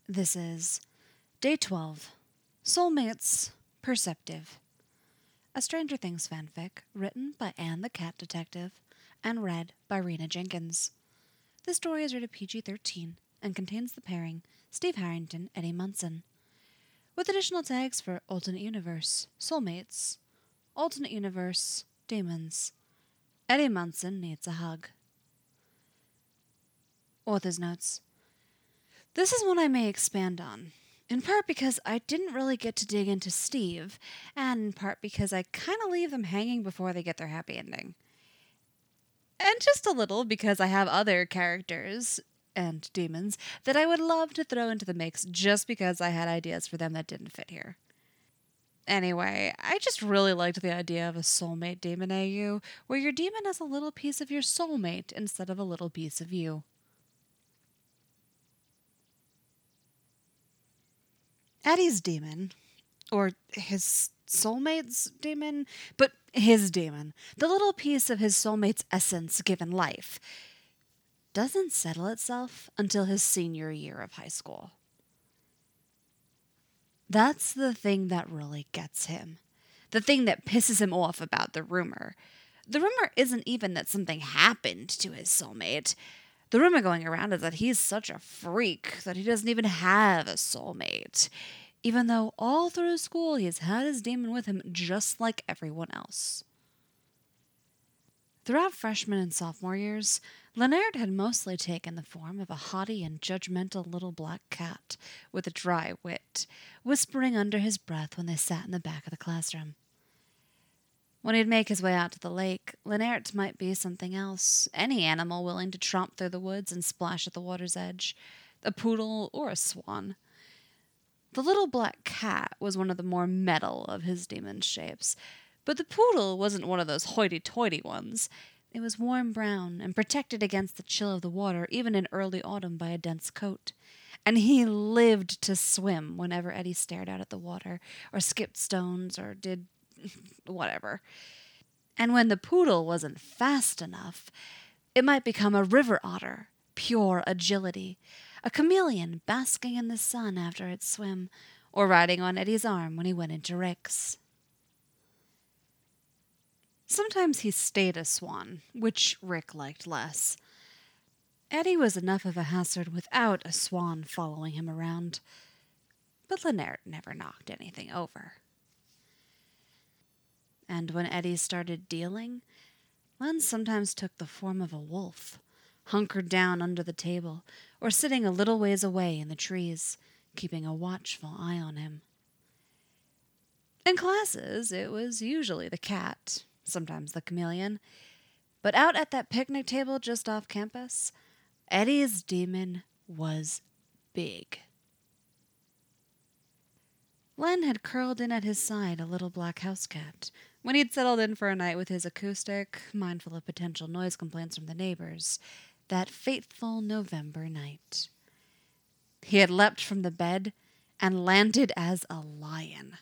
This is Day 12, Soulmates Perceptive, a Stranger Things fanfic written by Anne the Cat Detective and read by Rena Jenkins. This story is rated PG-13 and contains the pairing Steve Harrington, Eddie Munson, with additional tags for Alternate Universe, Soulmates, Alternate Universe, Demons. Eddie Munson needs a hug. Author's notes. This is one I may expand on, in part because I didn't really get to dig into Steve, and in part because I kind of leave them hanging before they get their happy ending. And just a little because I have other characters and demons that I would love to throw into the mix just because I had ideas for them that didn't fit here. Anyway, I just really liked the idea of a soulmate demon AU, where your demon is a little piece of your soulmate instead of a little piece of you. Eddie's demon, or his soulmate's demon, but his demon, the little piece of his soulmate's essence given life, doesn't settle itself until his senior year of high school. That's the thing that really gets him. The thing that pisses him off about the rumor. The rumor isn't even that something happened to his soulmate. The rumor going around is that he's such a freak that he doesn't even have a soulmate, even though all through school he's had his demon with him just like everyone else. Throughout freshman and sophomore years, Leonard had mostly taken the form of a haughty and judgmental little black cat with a dry wit, whispering under his breath when they sat in the back of the classroom. When he'd make his way out to the lake, Leonard might be something else, any animal willing to tromp through the woods and splash at the water's edge, a poodle or a swan. The little black cat was one of the more metal of his demon shapes, but the poodle wasn't one of those hoity-toity ones. It was warm brown and protected against the chill of the water even in early autumn by a dense coat. And he lived to swim whenever Eddie stared out at the water or skipped stones or did whatever. And when the poodle wasn't fast enough, it might become a river otter, pure agility, a chameleon basking in the sun after its swim, or riding on Eddie's arm when he went into Rick's. Sometimes he stayed a swan, which Rick liked less. Eddie was enough of a hazard without a swan following him around, but Leonard never knocked anything over. And when Eddie started dealing, Len sometimes took the form of a wolf, hunkered down under the table, or sitting a little ways away in the trees, keeping a watchful eye on him. In classes, it was usually the cat, sometimes the chameleon, but out at that picnic table just off campus, Eddie's demon was big. Len had curled in at his side a little black house cat when he'd settled in for a night with his acoustic, mindful of potential noise complaints from the neighbors, that fateful November night. He had leapt from the bed and landed as a lion.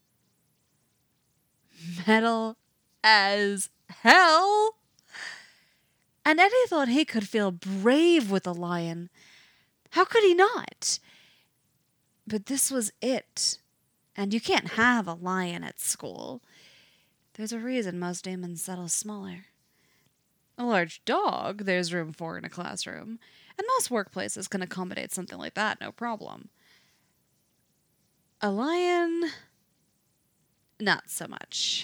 Metal as hell! And Eddie thought he could feel brave with a lion. How could he not? But this was it. And you can't have a lion at school. There's a reason most demons settle smaller. A large dog there's room for in a classroom, and most workplaces can accommodate something like that, no problem. A lion, not so much.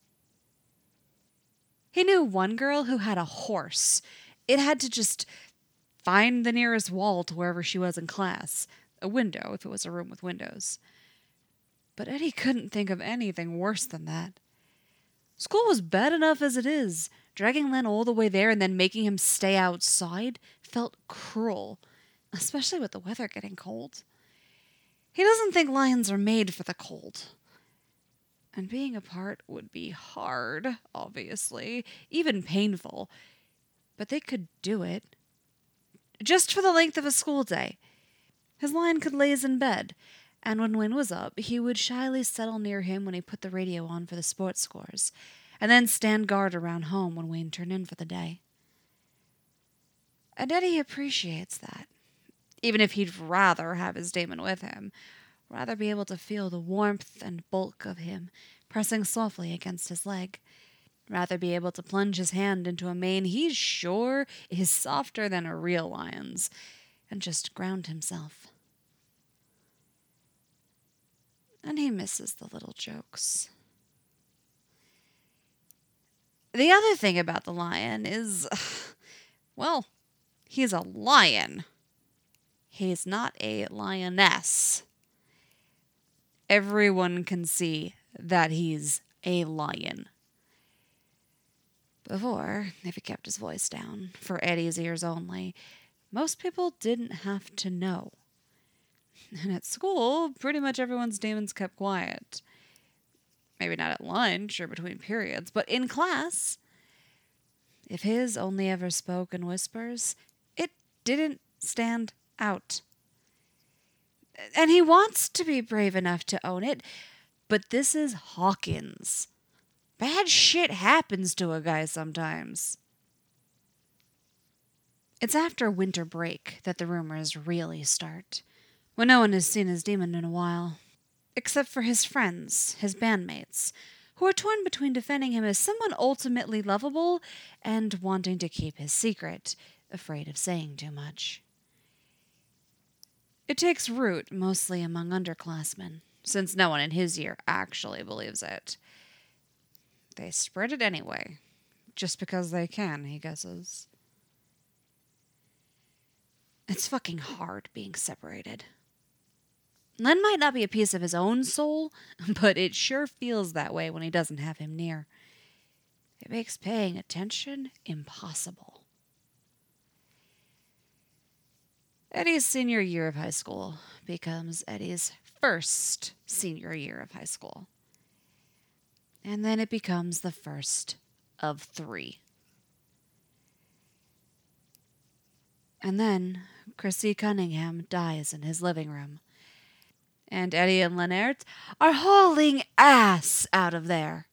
He knew one girl who had a horse. It had to just find the nearest wall to wherever she was in class. A window, if it was a room with windows. But Eddie couldn't think of anything worse than that. School was bad enough as it is. Dragging Len all the way there and then making him stay outside felt cruel, especially with the weather getting cold. He doesn't think lions are made for the cold. And being apart would be hard, obviously, even painful. But they could do it. Just for the length of a school day. His lion could laze in bed, and when Wayne was up, he would shyly settle near him when he put the radio on for the sports scores, and then stand guard around home when Wayne turned in for the day. And Eddie appreciates that, even if he'd rather have his daemon with him, rather be able to feel the warmth and bulk of him pressing softly against his leg, rather be able to plunge his hand into a mane he's sure is softer than a real lion's, and just ground himself. And he misses the little jokes. The other thing about the lion is, well, he's a lion. He's not a lioness. Everyone can see that he's a lion. Before, if he kept his voice down, for Eddie's ears only, most people didn't have to know. And at school, pretty much everyone's daemons kept quiet. Maybe not at lunch or between periods, but in class, if his only ever spoke in whispers, it didn't stand out. And he wants to be brave enough to own it, but this is Hawkins. Bad shit happens to a guy sometimes. It's after winter break that the rumors really start, when no one has seen his demon in a while. Except for his friends, his bandmates, who are torn between defending him as someone ultimately lovable and wanting to keep his secret, afraid of saying too much. It takes root mostly among underclassmen, since no one in his year actually believes it. They spread it anyway, just because they can, he guesses. It's fucking hard being separated. Len might not be a piece of his own soul, but it sure feels that way when he doesn't have him near. It makes paying attention impossible. Eddie's senior year of high school becomes Eddie's first senior year of high school. And then it becomes the first of 3. And then Chrissy Cunningham dies in his living room. And Eddie and Leonard are hauling ass out of there.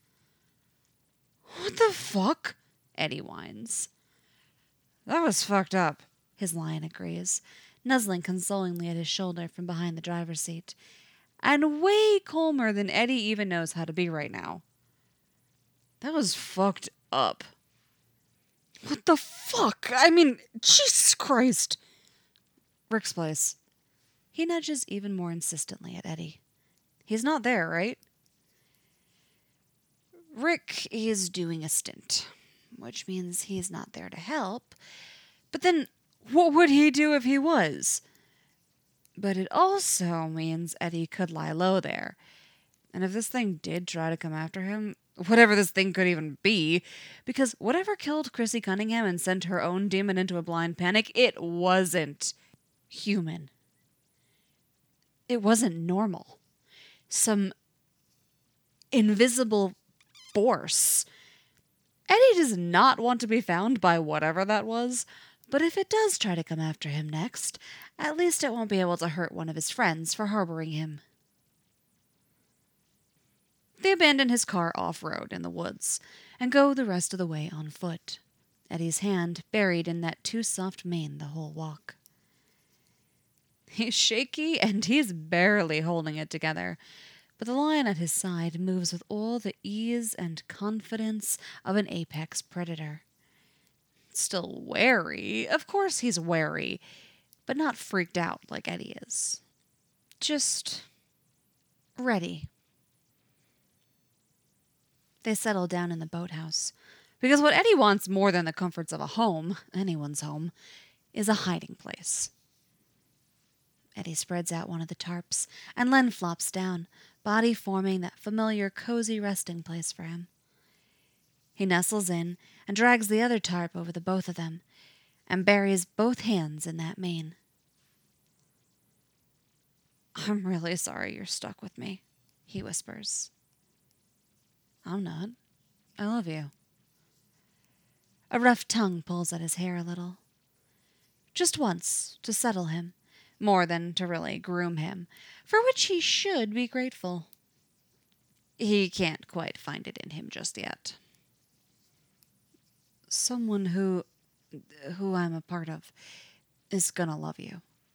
What the fuck? Eddie whines. That was fucked up, his lion agrees, nuzzling consolingly at his shoulder from behind the driver's seat. And way calmer than Eddie even knows how to be right now. That was fucked up. What the fuck? I mean, Jesus Christ. Rick's place. He nudges even more insistently at Eddie. He's not there, right? Rick is doing a stint, which means he's not there to help. But then, what would he do if he was? But it also means Eddie could lie low there. And if this thing did try to come after him, whatever this thing could even be, because whatever killed Chrissy Cunningham and sent her own demon into a blind panic, it wasn't human. It wasn't normal. Some invisible force. Eddie does not want to be found by whatever that was, but if it does try to come after him next, at least it won't be able to hurt one of his friends for harboring him. They abandon his car off-road in the woods and go the rest of the way on foot, Eddie's hand buried in that too-soft mane the whole walk. He's shaky and he's barely holding it together, but the lion at his side moves with all the ease and confidence of an apex predator. Still wary, of course he's wary, but not freaked out like Eddie is. Just ready. They settle down in the boathouse, because what Eddie wants more than the comforts of a home, anyone's home, is a hiding place. Eddie spreads out one of the tarps, and Len flops down, body forming that familiar cozy resting place for him. He nestles in and drags the other tarp over the both of them, and buries both hands in that mane. I'm really sorry you're stuck with me, he whispers. I'm not. I love you. A rough tongue pulls at his hair a little. Just once, to settle him, more than to really groom him, for which he should be grateful. He can't quite find it in him just yet. Someone who I'm a part of is gonna love you,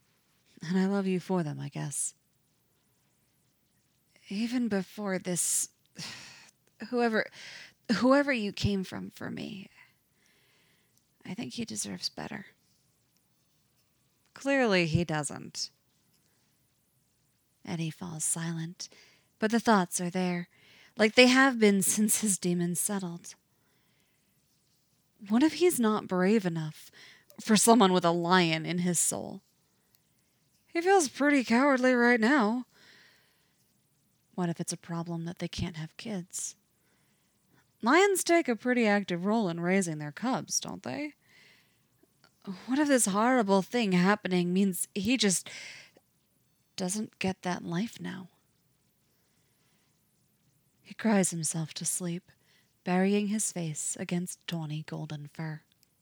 And I love you for them, I guess. Even before this, whoever whoever you came from for me, I think he deserves better. Clearly he doesn't. Eddie falls silent, but the thoughts are there, like they have been since his demons settled. What if he's not brave enough for someone with a lion in his soul? He feels pretty cowardly right now. What if it's a problem that they can't have kids? Lions take a pretty active role in raising their cubs, don't they? What if this horrible thing happening means he just doesn't get that life now? He cries himself to sleep, burying his face against tawny golden fur.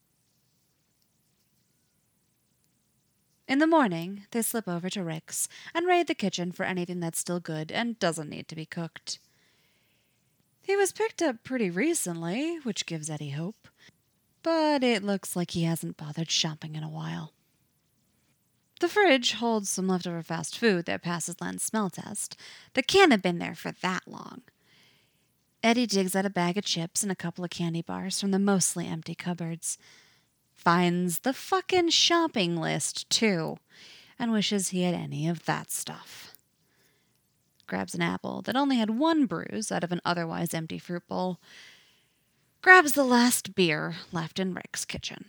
In the morning, they slip over to Rick's and raid the kitchen for anything that's still good and doesn't need to be cooked. He was picked up pretty recently, which gives Eddie hope, but it looks like he hasn't bothered shopping in a while. The fridge holds some leftover fast food that passes Len's smell test. That can't have been there for that long. Eddie digs out a bag of chips and a couple of candy bars from the mostly empty cupboards. Finds the fucking shopping list, too, and wishes he had any of that stuff. Grabs an apple that only had one bruise out of an otherwise empty fruit bowl. Grabs the last beer left in Rick's kitchen.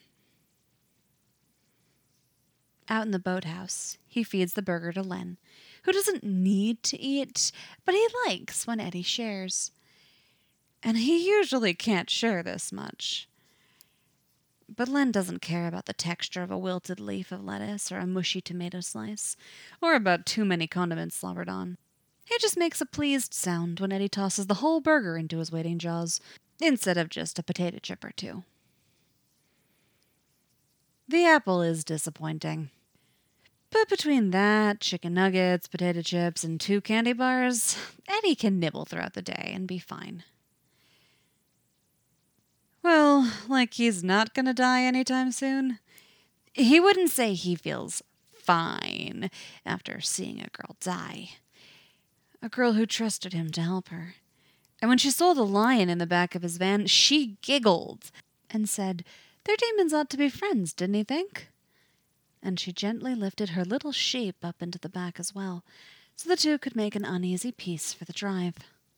Out in the boathouse, he feeds the burger to Len, who doesn't need to eat, but he likes when Eddie shares. And he usually can't share this much. But Len doesn't care about the texture of a wilted leaf of lettuce or a mushy tomato slice, or about too many condiments slobbered on. He just makes a pleased sound when Eddie tosses the whole burger into his waiting jaws, instead of just a potato chip or two. The apple is disappointing. But between that, chicken nuggets, potato chips, and 2 candy bars, Eddie can nibble throughout the day and be fine. Well, like he's not gonna die anytime soon. He wouldn't say he feels fine after seeing a girl die. A girl who trusted him to help her. And when she saw the lion in the back of his van, she giggled and said, "Their demons ought to be friends, didn't he think?" And she gently lifted her little sheep up into the back as well, so the two could make an uneasy peace for the drive.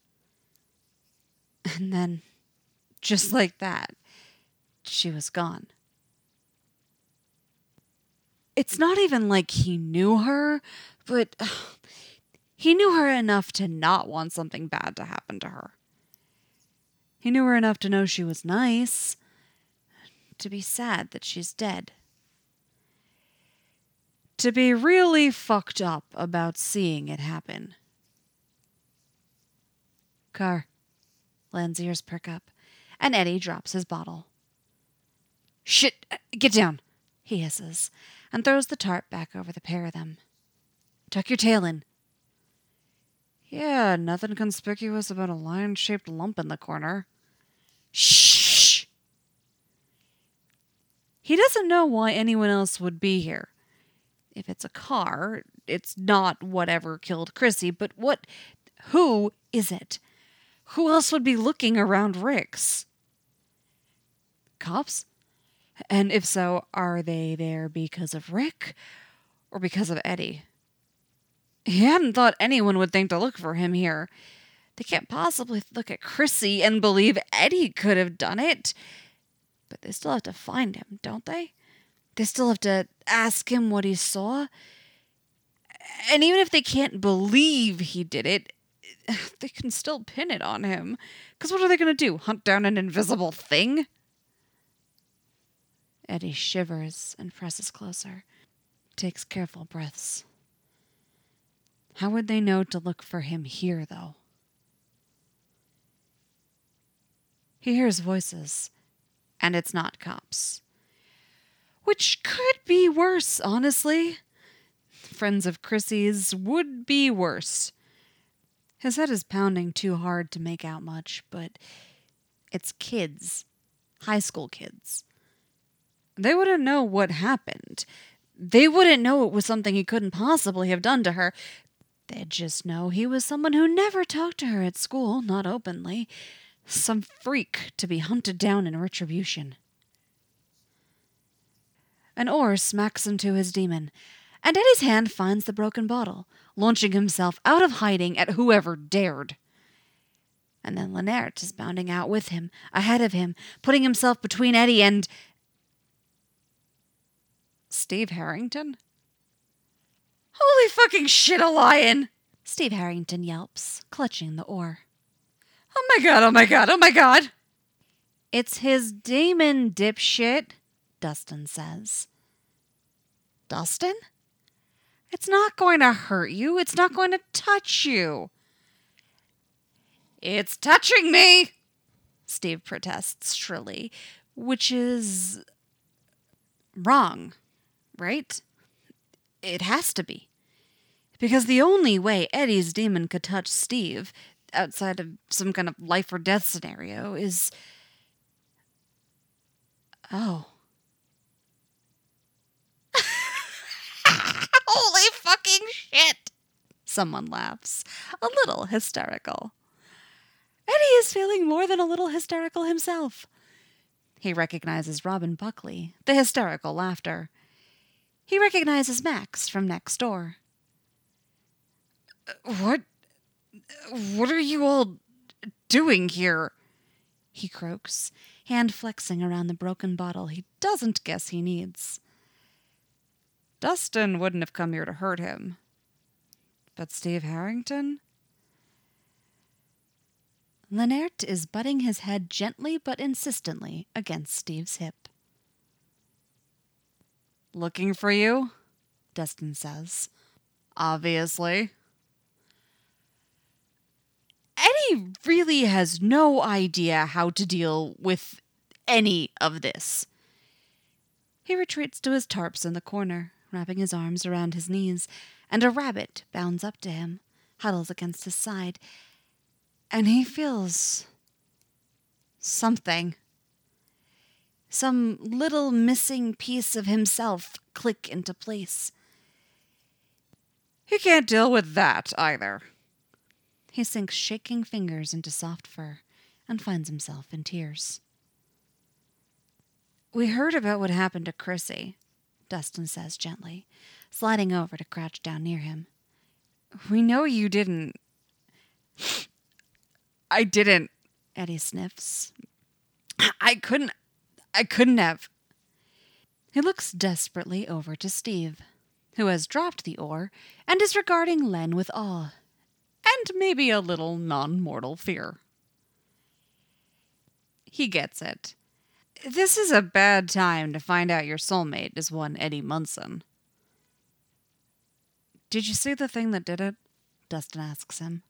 And then, just like that, she was gone. It's not even like he knew her, but he knew her enough to not want something bad to happen to her. He knew her enough to know she was nice, to be sad that she's dead. To be really fucked up about seeing it happen. Car. Len's ears perk up, and Eddie drops his bottle. "Shit! Get down!" he hisses, and throws the tarp back over the pair of them. "Tuck your tail in." Yeah, nothing conspicuous about a lion-shaped lump in the corner. Shh! He doesn't know why anyone else would be here. If it's a car, it's not whatever killed Chrissy, but who is it? Who else would be looking around Rick's? Cops? And if so, are they there because of Rick or because of Eddie? He hadn't thought anyone would think to look for him here. They can't possibly look at Chrissy and believe Eddie could have done it. But they still have to find him, don't they? They still have to ask him what he saw. And even if they can't believe he did it, they can still pin it on him. Because what are they going to do? Hunt down an invisible thing? Eddie shivers and presses closer. Takes careful breaths. How would they know to look for him here, though? He hears voices, and it's not cops. Which could be worse, honestly. Friends of Chrissy's would be worse. His head is pounding too hard to make out much, but it's kids. High school kids. They wouldn't know what happened. They wouldn't know it was something he couldn't possibly have done to her. They'd just know he was someone who never talked to her at school, not openly. Some freak to be hunted down in retribution. An oar smacks into his demon, and Eddie's hand finds the broken bottle, launching himself out of hiding at whoever dared. And then Lennart is bounding out with him, ahead of him, putting himself between Eddie and... Steve Harrington? Holy fucking shit, a lion! Steve Harrington yelps, clutching the oar. Oh my god, oh my god, oh my god! It's his demon, dipshit, Dustin says. Dustin? It's not going to hurt you. It's not going to touch you. It's touching me, Steve protests shrilly, which is wrong, right? It has to be. Because the only way Eddie's demon could touch Steve, outside of some kind of life or death scenario, is... Oh. Holy fucking shit! Someone laughs, a little hysterical. Eddie is feeling more than a little hysterical himself. He recognizes Robin Buckley, the hysterical laughter. He recognizes Max from next door. What are you all doing here? He croaks, hand flexing around the broken bottle he doesn't guess he needs. Dustin wouldn't have come here to hurt him. But Steve Harrington? Lennart is butting his head gently but insistently against Steve's hip. Looking for you? Dustin says. Obviously. Eddie really has no idea how to deal with any of this. He retreats to his tarps in the corner, wrapping his arms around his knees, and a rabbit bounds up to him, huddles against his side, and he feels something. Some little missing piece of himself click into place. He can't deal with that either. He sinks shaking fingers into soft fur and finds himself in tears. We heard about what happened to Chrissy, Dustin says gently, sliding over to crouch down near him. We know you didn't... I didn't, Eddie sniffs. I couldn't have. He looks desperately over to Steve, who has dropped the oar and is regarding Len with awe, and maybe a little non-mortal fear. He gets it. This is a bad time to find out your soulmate is one Eddie Munson. Did you see the thing that did it? Dustin asks him.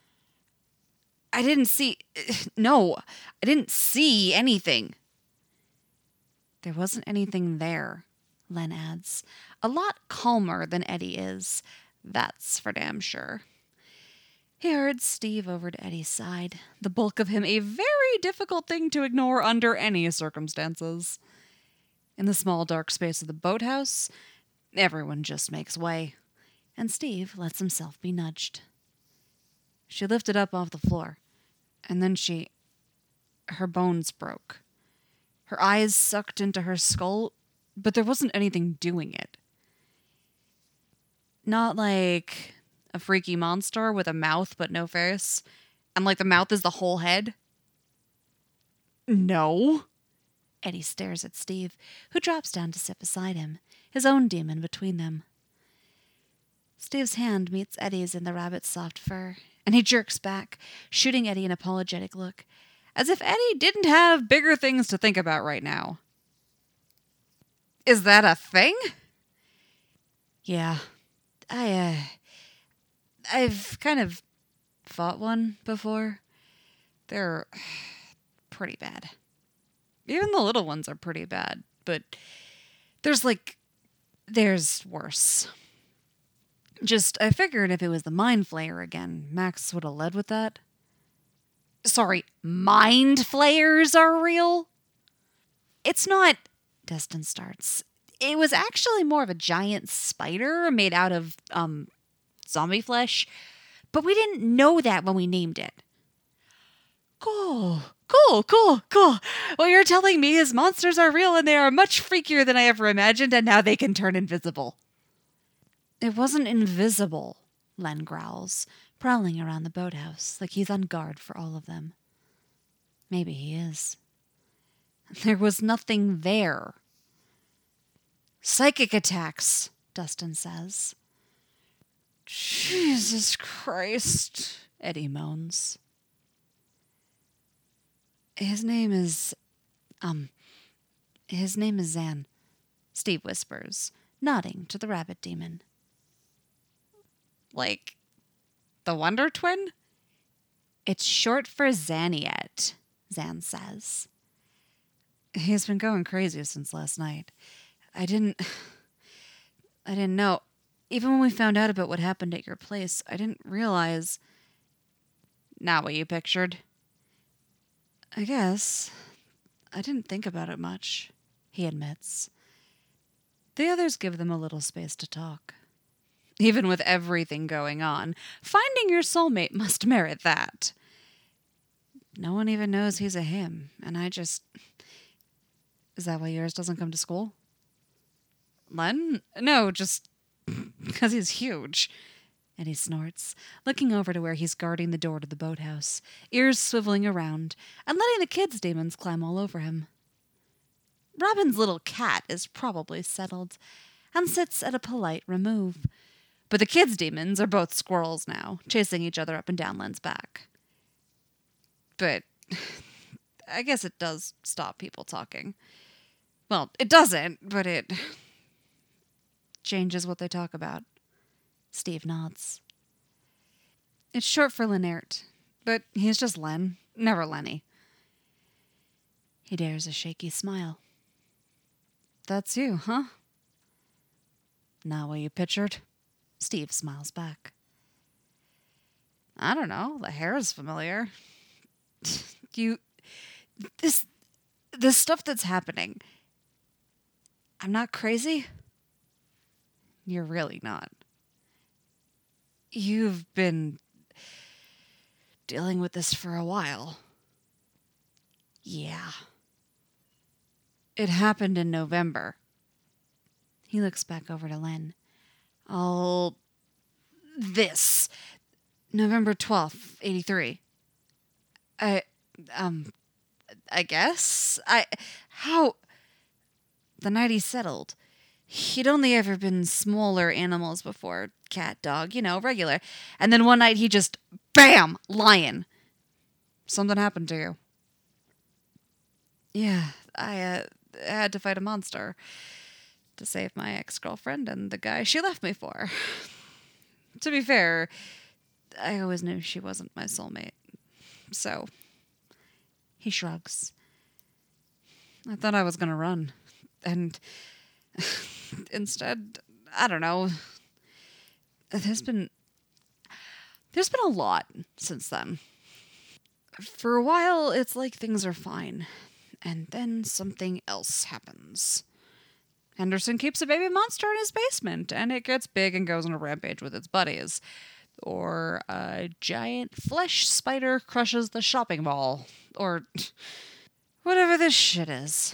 No, I didn't see anything. There wasn't anything there, Len adds, a lot calmer than Eddie is. That's for damn sure. He herds Steve over to Eddie's side, the bulk of him a very difficult thing to ignore under any circumstances. In the small dark space of the boathouse, everyone just makes way, and Steve lets himself be nudged. She lifted up off the floor, and then her bones broke. Her eyes sucked into her skull, but there wasn't anything doing it. Not like a freaky monster with a mouth but no face, and like the mouth is the whole head. No. Eddie stares at Steve, who drops down to sit beside him, his own demon between them. Steve's hand meets Eddie's in the rabbit's soft fur, and he jerks back, shooting Eddie an apologetic look, as if Eddie didn't have bigger things to think about right now. Is that a thing? Yeah. I've kind of fought one before. They're pretty bad. Even the little ones are pretty bad, but there's worse. I figured if it was the Mind Flayer again, Max would have led with that. Sorry, Mind Flayers are real? It's not... Destin starts. It was actually more of a giant spider made out of zombie flesh, but we didn't know that when we named it. Cool. What you're telling me is monsters are real and they are much freakier than I ever imagined, and now they can turn invisible. It wasn't invisible, Len growls, prowling around the boathouse like he's on guard for all of them. Maybe he is. There was nothing there. Psychic attacks, Dustin says. Jesus Christ, Eddie moans. His name is Zan, Steve whispers, nodding to the rabbit demon. Like the Wonder Twin? It's short for Zaniet, Zan says. He's been going crazy since last night. I didn't know. Even when we found out about what happened at your place, I didn't realize. Not what you pictured. I guess. I didn't think about it much, he admits. The others give them a little space to talk. Even with everything going on, finding your soulmate must merit that. No one even knows he's a him, and I just... Is that why yours doesn't come to school? Len? No, just because he's huge. And he snorts, looking over to where he's guarding the door to the boathouse, ears swiveling around, and letting the kids' demons climb all over him. Robin's little cat is probably settled, and sits at a polite remove. But the kids' demons are both squirrels now, chasing each other up and down Len's back. But I guess it does stop people talking. Well, it doesn't, but it changes what they talk about. Steve nods. It's short for Leonard, but he's just Len, never Lenny. He dares a shaky smile. That's you, huh? Not what you pictured? Steve smiles back. I don't know, the hair is familiar. This stuff that's happening, I'm not crazy? You're really not. You've been dealing with this for a while. Yeah. It happened in November. He looks back over to Len. This. November 12th, 83. I guess? How? The night he settled. He'd only ever been smaller animals before. Cat, dog, regular. And then one night he just, BAM! Lion. Something happened to you. Yeah, I had to fight a monster to save my ex-girlfriend and the guy she left me for. To be fair, I always knew she wasn't my soulmate. So, he shrugs. I thought I was going to run. And instead, I don't know. There's been a lot since then. For a while, it's like things are fine. And then something else happens. Henderson keeps a baby monster in his basement, and it gets big and goes on a rampage with its buddies. Or a giant flesh spider crushes the shopping mall. Or whatever this shit is.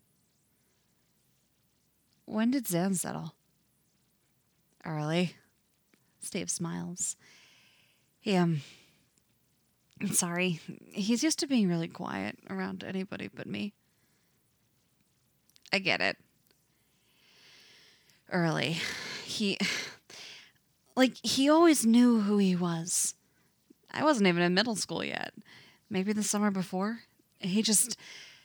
When did Zan settle? Early. Steve smiles. I'm sorry. He's used to being really quiet around anybody but me. I get it. Early. He always knew who he was. I wasn't even in middle school yet. Maybe the summer before. He just,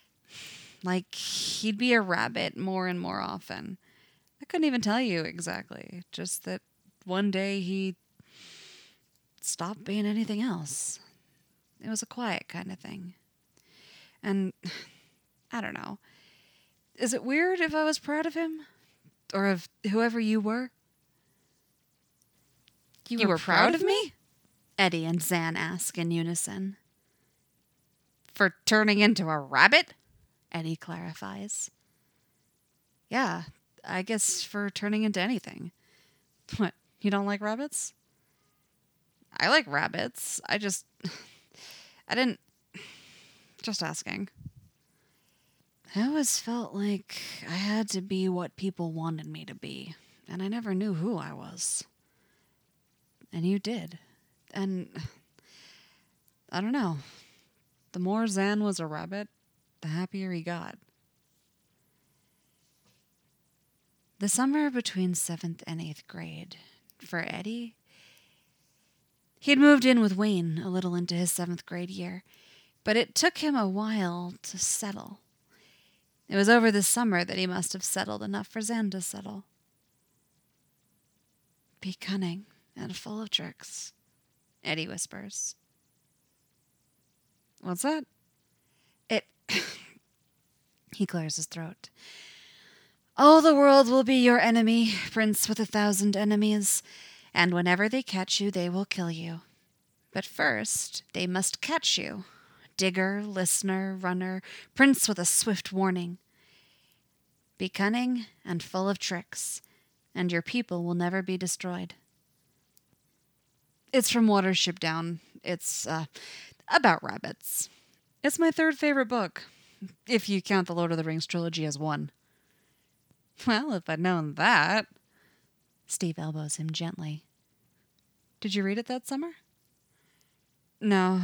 he'd be a rabbit more and more often. I couldn't even tell you exactly. Just that one day he stopped being anything else. It was a quiet kind of thing. And I don't know. Is it weird if I was proud of him? Or of whoever you were? You were proud of me? Eddie and Zan ask in unison. For turning into a rabbit? Eddie clarifies. Yeah, I guess for turning into anything. What, you don't like rabbits? I like rabbits. I didn't, just asking. I always felt like I had to be what people wanted me to be, and I never knew who I was. And you did. And I don't know. The more Zan was a rabbit, the happier he got. The summer between 7th and 8th grade, for Eddie, he had moved in with Wayne a little into his 7th grade year, but it took him a while to settle. It was over the summer that he must have settled enough for Zan to settle. Be cunning and full of tricks, Eddie whispers. What's that? It... He clears his throat. All the world will be your enemy, prince with 1,000 enemies, and whenever they catch you, they will kill you. But first, they must catch you. Digger, listener, runner, prince with a swift warning. Be cunning and full of tricks, and your people will never be destroyed. It's from Watership Down. It's about rabbits. It's my 3rd favorite book, if you count the Lord of the Rings trilogy as one. Well, if I'd known that. Steve elbows him gently. Did you read it that summer? No,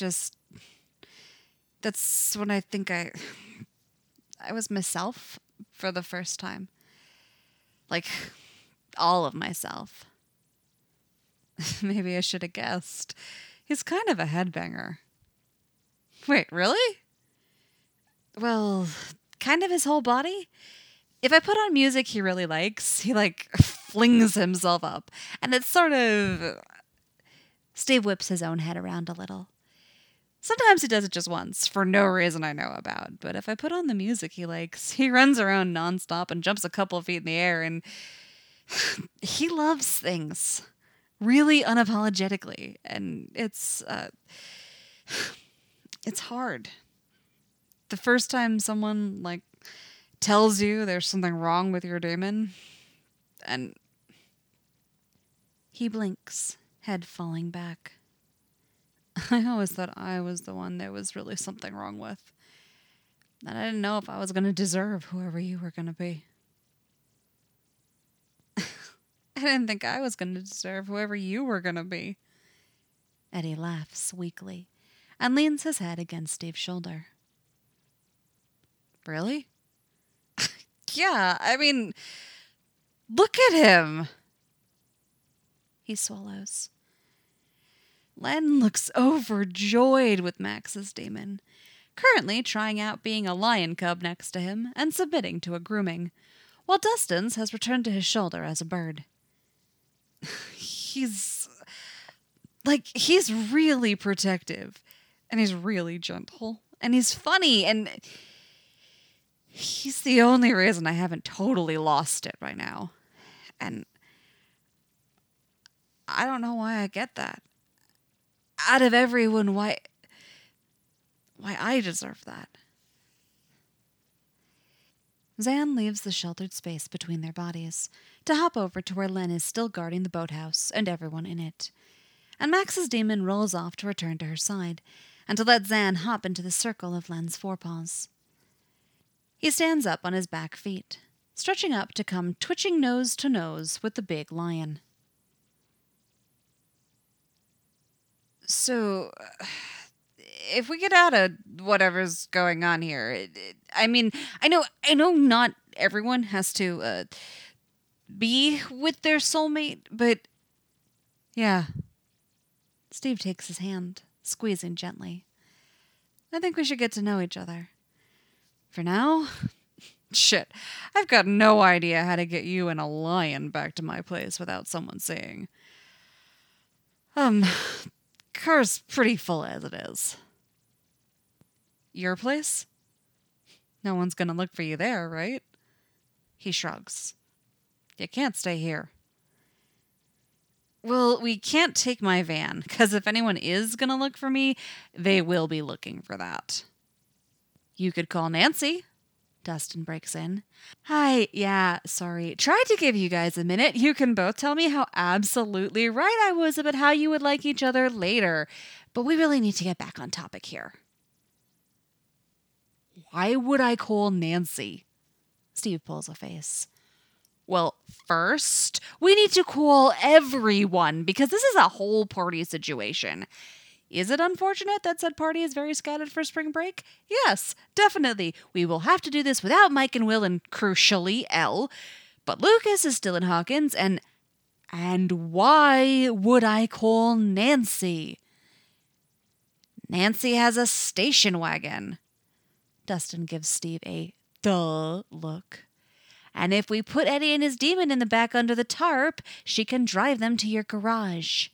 that's when I think I was myself for the first time. Like, all of myself. Maybe I should have guessed. He's kind of a headbanger. Wait, really? Well, kind of his whole body? If I put on music he really likes, he, flings himself up. And it's sort of... Steve whips his own head around a little. Sometimes he does it just once, for no reason I know about. But if I put on the music he likes, he runs around nonstop and jumps a couple of feet in the air, and he loves things. Really unapologetically. And it's hard. The first time someone, tells you there's something wrong with your daemon, and he blinks, head falling back. I always thought I was the one there was really something wrong with. And I didn't know if I was going to deserve whoever you were going to be. I didn't think I was going to deserve whoever you were going to be. Eddie laughs weakly and leans his head against Steve's shoulder. Really? Yeah, I mean, look at him. He swallows. Len looks overjoyed with Max's daemon, currently trying out being a lion cub next to him and submitting to a grooming, while Dustin's has returned to his shoulder as a bird. He's really protective, and he's really gentle, and he's funny, and he's the only reason I haven't totally lost it by now. And I don't know why I get that. Out of everyone, why I deserve that. Zan leaves the sheltered space between their bodies to hop over to where Len is still guarding the boathouse and everyone in it. And Max's daemon rolls off to return to her side and to let Zan hop into the circle of Len's forepaws. He stands up on his back feet, stretching up to come twitching nose to nose with the big lion. So, if we get out of whatever's going on here, I know not everyone has to be with their soulmate, but yeah. Steve takes his hand, squeezing gently. I think we should get to know each other. For now, shit, I've got no idea how to get you and a lion back to my place without someone saying, car's pretty full as it is. Your place? No one's gonna look for you there, right? He shrugs. You can't stay here. Well, we can't take my van, because if anyone is gonna look for me, they will be looking for that. You could call Nancy. Dustin breaks in. Hi, yeah, sorry. Tried to give you guys a minute. You can both tell me how absolutely right I was about how you would like each other later. But we really need to get back on topic here. Why would I call Nancy? Steve pulls a face. Well, first, we need to call everyone because this is a whole party situation. Is it unfortunate that said party is very scattered for spring break? Yes, definitely. We will have to do this without Mike and Will and, crucially, Elle. But Lucas is still in Hawkins, and why would I call Nancy? Nancy has a station wagon. Dustin gives Steve a duh look. And if we put Eddie and his demon in the back under the tarp, she can drive them to your garage.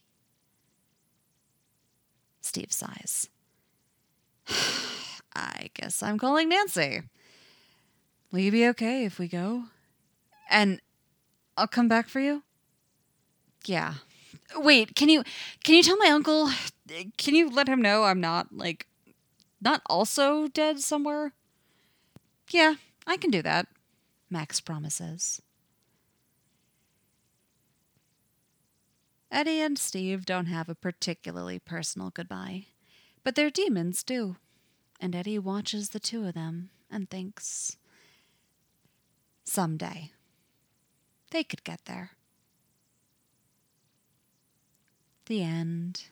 Steve sighs. I guess I'm calling Nancy. Will you be okay if we go? And I'll come back for you? Yeah. Wait, can you tell my uncle? Can you let him know I'm not also dead somewhere? Yeah, I can do that, Max promises. Eddie and Steve don't have a particularly personal goodbye, but their demons do. And Eddie watches the two of them and thinks, someday, they could get there. The end.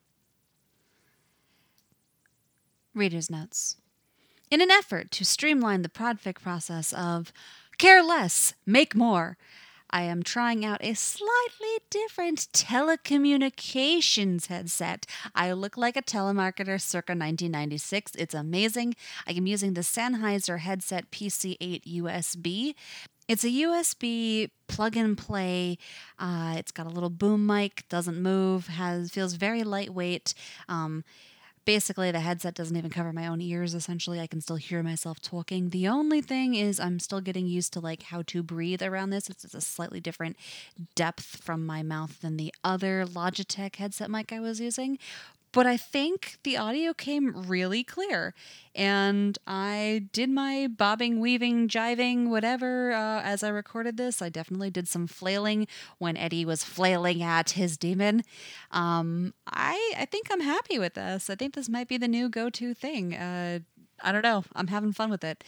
Reader's notes. In an effort to streamline the podfic process of care less, make more, I am trying out a slightly different telecommunications headset. I look like a telemarketer circa 1996. It's amazing. I am using the Sennheiser headset PC8 USB. It's a USB plug and play. It's got a little boom mic, doesn't move, feels very lightweight. Basically, the headset doesn't even cover my own ears, essentially. I can still hear myself talking. The only thing is I'm still getting used to how to breathe around this. It's a slightly different depth from my mouth than the other Logitech headset mic I was using. But I think the audio came really clear. And I did my bobbing, weaving, jiving, whatever, as I recorded this. I definitely did some flailing when Eddie was flailing at his demon. I think I'm happy with this. I think this might be the new go-to thing. I don't know. I'm having fun with it.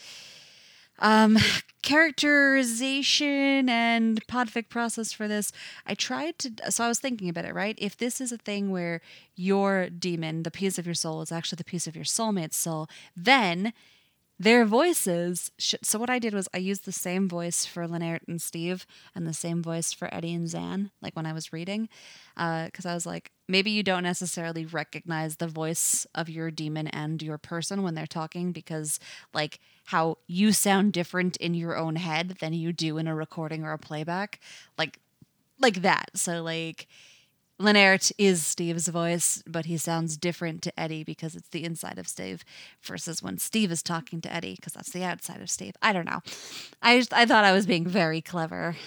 Characterization and podfic process for this. So I was thinking about it, right? If this is a thing where your demon, the piece of your soul, is actually the piece of your soulmate's soul, then their voices so what I did was I used the same voice for Lynette and Steve and the same voice for Eddie and Zan, when I was reading, because I was like, maybe you don't necessarily recognize the voice of your demon and your person when they're talking because how you sound different in your own head than you do in a recording or a playback, like that. So Lynette is Steve's voice, but he sounds different to Eddie because it's the inside of Steve versus when Steve is talking to Eddie because that's the outside of Steve. I don't know. I thought I was being very clever.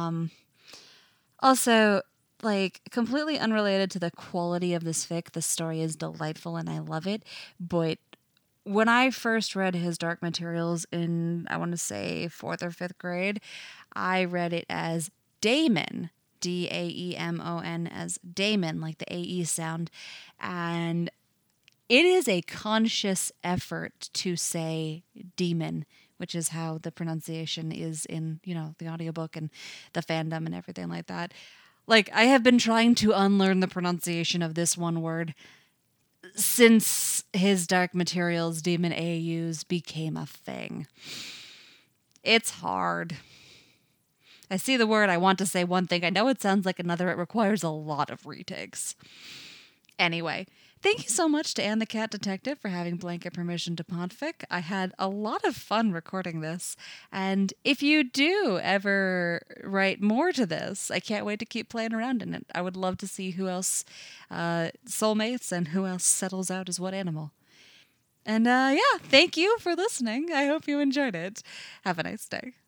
Also, completely unrelated to the quality of this fic, the story is delightful and I love it. But when I first read his Dark Materials in, I want to say, 4th or 5th grade, I read it as Daemon. Daemon, as Damon, like the AE sound. And it is a conscious effort to say demon, which is how the pronunciation is in, the audiobook and the fandom and everything like that. I have been trying to unlearn the pronunciation of this one word since his Dark Materials demon AUs became a thing. It's hard. I see the word, I want to say one thing. I know it sounds like another. It requires a lot of retakes. Anyway, thank you so much to Anne the Cat Detective for having blanket permission to podfic. I had a lot of fun recording this. And if you do ever write more to this, I can't wait to keep playing around in it. I would love to see who else soulmates and who else settles out as what animal. And thank you for listening. I hope you enjoyed it. Have a nice day.